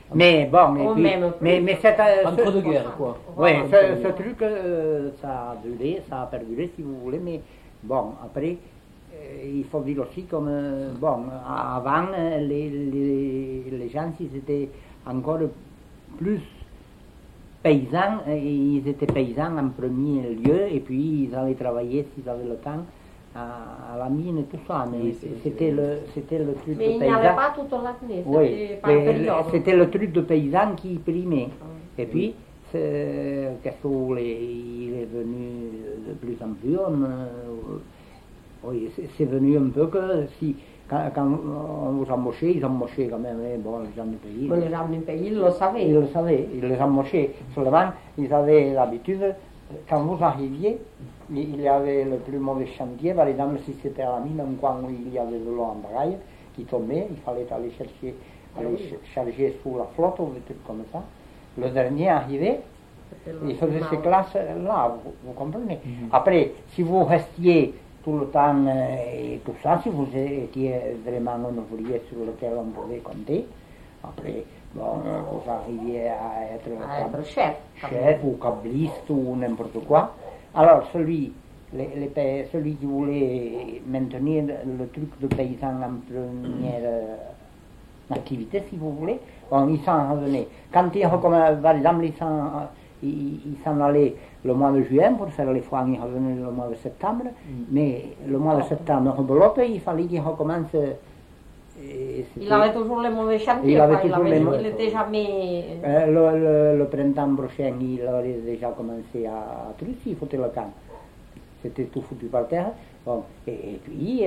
Mais bon, mais c'est Entre deux guerres, quoi. Oui, ce truc, ça a duré, ça a perduré, si vous voulez, mais bon, après, il faut dire aussi comme, bon, avant, les gens, ils étaient encore plus paysans, ils étaient paysans en premier lieu, et puis ils allaient travailler, s'ils avaient le temps, à la mine et tout ça, mais oui, c'était le truc mais de il n'y paysan. avait pas toute l'année, Oui, c'était le truc de paysan qui primait. Et puis, qu'est-ce que il est venu de plus en plus, oui, c'est venu un peu que si, quand on vous embauchait, ils embauchaient quand même, bon, les gens du pays. Mais les gens du pays, ils le savaient. Ils le savaient, ils les embauchaient. Seulement, ils avaient l'habitude, quand vous arriviez, il y avait le plus mauvais chantier, par exemple, si c'était à la mine, un coin où il y avait de l'eau en braille qui tombait, il fallait aller charger sous la flotte ou des trucs comme ça. Le dernier arrivait, il faisait ces classes-là, vous comprenez. Après, si vous restiez tout le temps et tout ça, si vous étiez vraiment un ouvrier sur lequel on pouvait compter, après, bon, vous arriviez à être chef ou câbliste ou n'importe quoi. Alors, celui qui voulait maintenir le truc de paysan en première activité, si vous voulez, bon, il s'en revenait. Quand par exemple, il s'en allait le mois de juin pour faire les foins, il revenait le mois de septembre, mais le mois de septembre, rebelote, il fallait qu'il recommence. Il avait toujours les mauvais chantiers, il n'était jamais... Le printemps prochain, il avait déjà commencé à truc, il foutait le camp. C'était tout foutu par terre. Bon, et puis,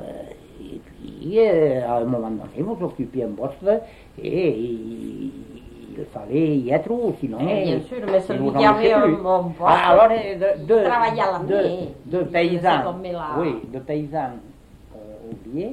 à un moment donné, vous occupiez un poste et il fallait y être, ou sinon... Bien sûr, mais celui qui avait un bon poste, alors, il travaillait à l'année. De paysans, oui, de paysans ouvriers,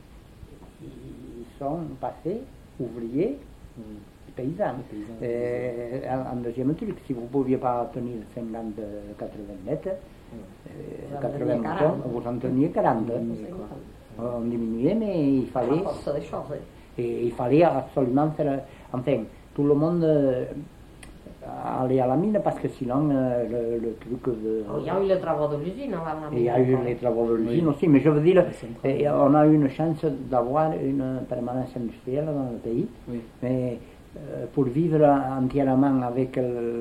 sont passés ouvriers paysans. En deuxième truc, si vous ne pouviez pas tenir 50-80 mètres, 80 moutons, vous en teniez 40. On diminuait, mais il fallait... Et il fallait absolument faire... Enfin, tout le monde aller à la mine parce que sinon le truc de... Il y a eu les travaux de l'usine avant la mine. Il y a eu les travaux de l'usine aussi, mais je veux dire, on a eu une chance d'avoir une permanence industrielle dans le pays, mais pour vivre entièrement avec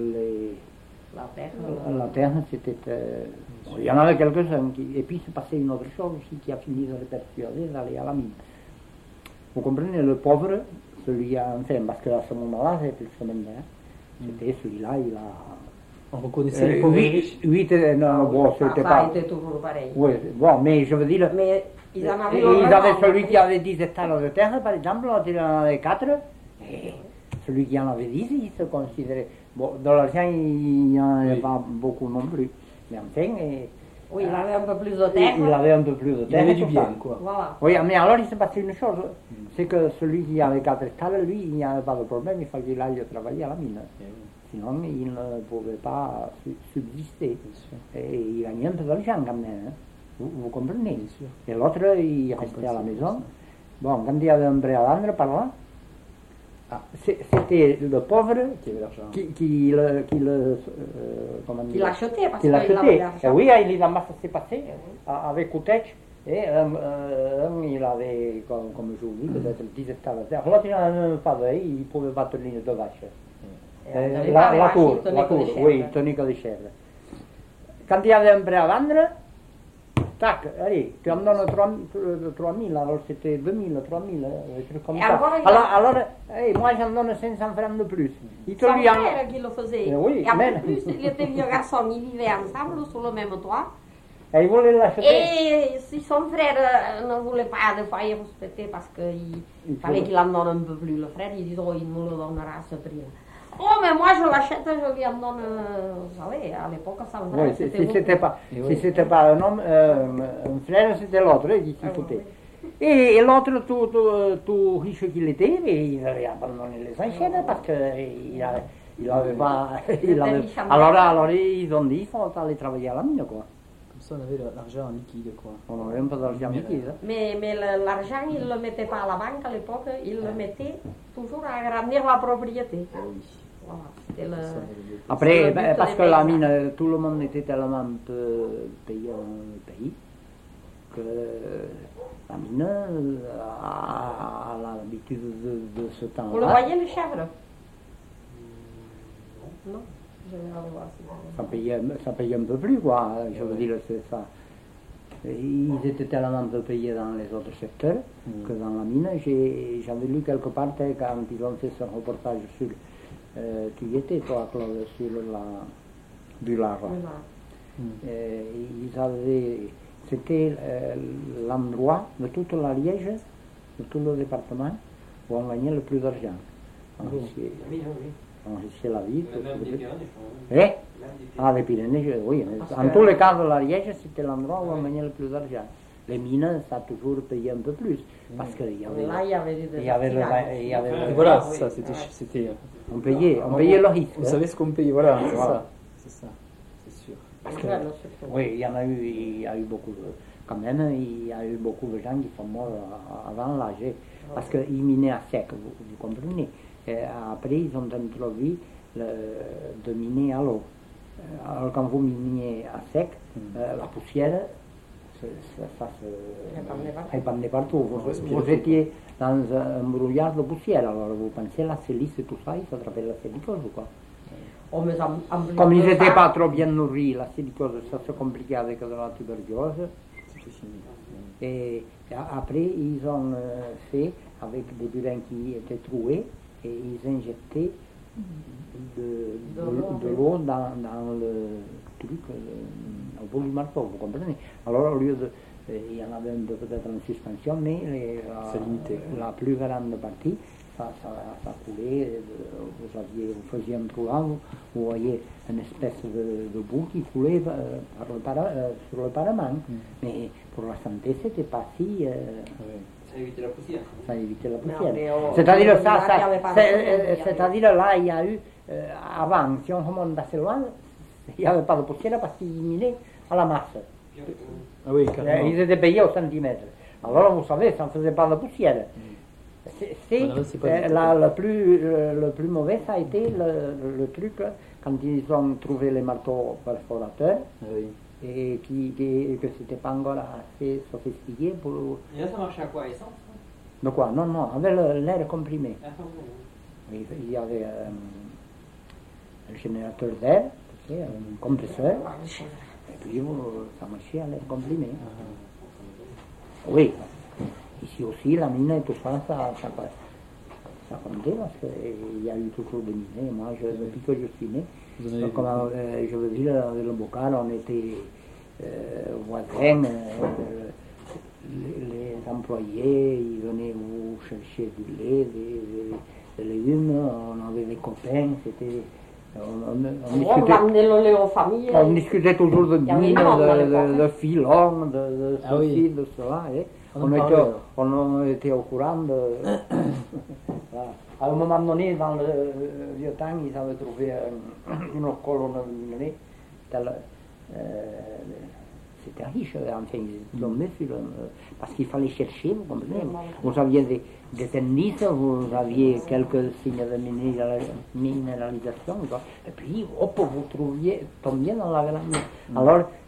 la terre, c'était... il y en avait quelques-uns, et puis c'est passé une autre chose aussi qui a fini de les persuader d'aller à la mine. Vous comprenez, le pauvre, celui-là, enfin, parce qu'à ce moment-là, c'est plus semaine, c'était celui-là, il a... On reconnaissait les pauvres riches. Non, bon, c'était pas... Ça a été toujours pareil. Oui, bon, mais je veux dire... Mais ils en avaient... Ils avaient celui qui avait 10 hectares de terre, par exemple, l'autre il en avait 4, et celui qui en avait 10, il se considérait... Bon, de l'argent, il n'y en avait pas beaucoup non plus, mais enfin... Oui, il avait un peu plus de terre. Il avait un peu plus de terre. Il avait du bien, quoi. Voilà. Oui, mais alors il s'est passé une chose, c'est que celui qui avait 4 hectares, lui, il n'y avait pas de problème, il fallait qu'il aille travailler à la mine. Sinon, il ne pouvait pas subsister. Et il gagnait un peu d'argent quand même, hein. Vous comprenez. Et l'autre, il restait à la maison. Bon, quand il y avait un prêt à vendre par là, c'était le pauvre qui l'achetait parce qu'il avait l'argent. Oui, il a s'est passé avec Koutech. Et il avait, comme je vous dis, peut-être 10 hectares de terre. L'autre, il en avait pas pareil, il ne pouvait pas tenir de vaches. La cour, oui, il tenait que des chèvres. Quand il y avait un prêt à vendre, tac, allez, tu en donnes 3 000, alors c'était 2 000, 3 000, des trucs comme ça. Alors moi j'en donne 500 francs de plus. Son frère qui le faisait. Oui, et en plus, il était vieux garçon, ils vivaient ensemble sous le même toit. Et il voulait l'acheter. Et si son frère ne voulait pas, des fois il respectait parce qu'il fallait qu'il en donne un peu plus. Le frère, il dit, oh, il nous le donnera à ce prix-là. Oh, mais moi je l'achète, je lui en donne, vous savez, à l'époque, ça me oui, si c'était pas un homme, un frère, c'était l'autre qui s'y foutait. Et l'autre, tout riche qu'il était, il avait abandonné les enchaînes parce qu'il avait pas... Alors ils ont dit, il faut aller travailler à la mine, quoi. Comme ça, on avait l'argent en liquide, quoi. On n'avait même pas d'argent liquide. Mais l'argent, il ne le mettait pas à la banque à l'époque, il le mettait toujours à agrandir la propriété. Voilà, c'était Après, le but parce des que la paysans. mine, tout le monde était tellement peu payé dans le pays que la mine a l'habitude de ce temps-là. Vous le voyez, les chèvres? Non. Je vais aller voir si Ça payait un peu plus, quoi. Je veux dire, c'est ça. Ils étaient tellement peu payés dans les autres secteurs que dans la mine. J'avais lu quelque part quand ils ont fait ce reportage sur. Tu y étais, toi, Claude, sur la Bullard. Ils avaient. C'était l'endroit de toute la Liège, de tout le département, où on gagnait le plus d'argent. On risquait la vie. Même des Pyrénées, je Eh? crois. Les Pyrénées, oui. Parce En que- tous les cas de la Liège, c'était l'endroit où on gagnait le plus d'argent. Les mines, ça a toujours payé un peu plus. Parce qu'il y avait. Là, il y avait des Il y avait le. Il y avait Et le- voilà, oui. ça, c'était. on payait le risque. Vous hein. savez ce qu'on paye, voilà, c'est Voilà. ça. C'est ça, c'est sûr. Oui, il y a eu beaucoup quand même, il y a eu beaucoup de gens qui sont morts avant l'âge, parce qu'ils minaient à sec, vous comprenez. Et après, ils ont introduit de miner à l'eau. Alors, quand vous miniez à sec, la poussière, ça se répandait partout. Vous étiez dans un brouillard de poussière, alors vous pensez la silice et tout ça, ça s'appelle la silicose, quoi. Oh, mais en plus Comme ils de n'étaient ça, pas trop bien nourris, la silicose, ça se compliquait avec de la tuberculose. C'était fini. Et après, ils ont fait avec des burins qui étaient troués et ils injectaient de l'eau dans le truc, au bout du marteau, vous comprenez. Alors, au lieu de. Il y en avait un peu peut-être en suspension, mais C'est limité. la plus grande partie, ça coulait. Vous faisiez un trou là, vous voyez une espèce de boue qui coulait sur le parement. Mais pour la santé, c'était pas si. Ça évite la poussière. Ça évitait la mais poussière. au- C'est-à-dire, au village, il y avait pas c'est-à-dire là, il y a eu, avant, si on remonte assez loin, il n'y avait pas de poussière parce qu'ils minaient à la masse. Ah oui, carrément. Ils étaient payés au centimètre. Alors, vous savez, ça ne faisait pas de poussière. Voilà, c'est pas Le plus mauvais, ça a été le truc quand ils ont trouvé les marteaux perforateurs Ah oui. et que c'était pas encore assez sophistiqué pour. Et là, ça marchait à quoi? Essence? De quoi? Non, avec l'air comprimé. Il y avait un générateur d'air, tu sais, un compresseur, et puis ça marchait à l'air comprimé. Oui, ici aussi, la mine et tout ça, ça comptait parce qu'il y a eu toujours des mines. Moi, depuis que je suis né, Vous en avez vu. comme je veux dire, avec le Bocal, on était voisins. Les employés, ils venaient vous chercher du lait, des légumes, on avait des copains, c'était. On On ramenait le lait aux familles. on discutait toujours de Il y avait mines, une monde à l'époque. de filons, de Ah oui. ceci, de cela. On en parlait, alors. On était au courant de. Voilà. À un moment donné, dans le vieux temps, ils avaient trouvé une colonne de minerais. C'était riche, enfin, ils tombaient sur parce qu'il fallait chercher, vous comprenez. Vous aviez des indices, vous aviez quelques signes de minéralisation, quoi. Et puis, hop, vous tombiez dans la grande. Alors,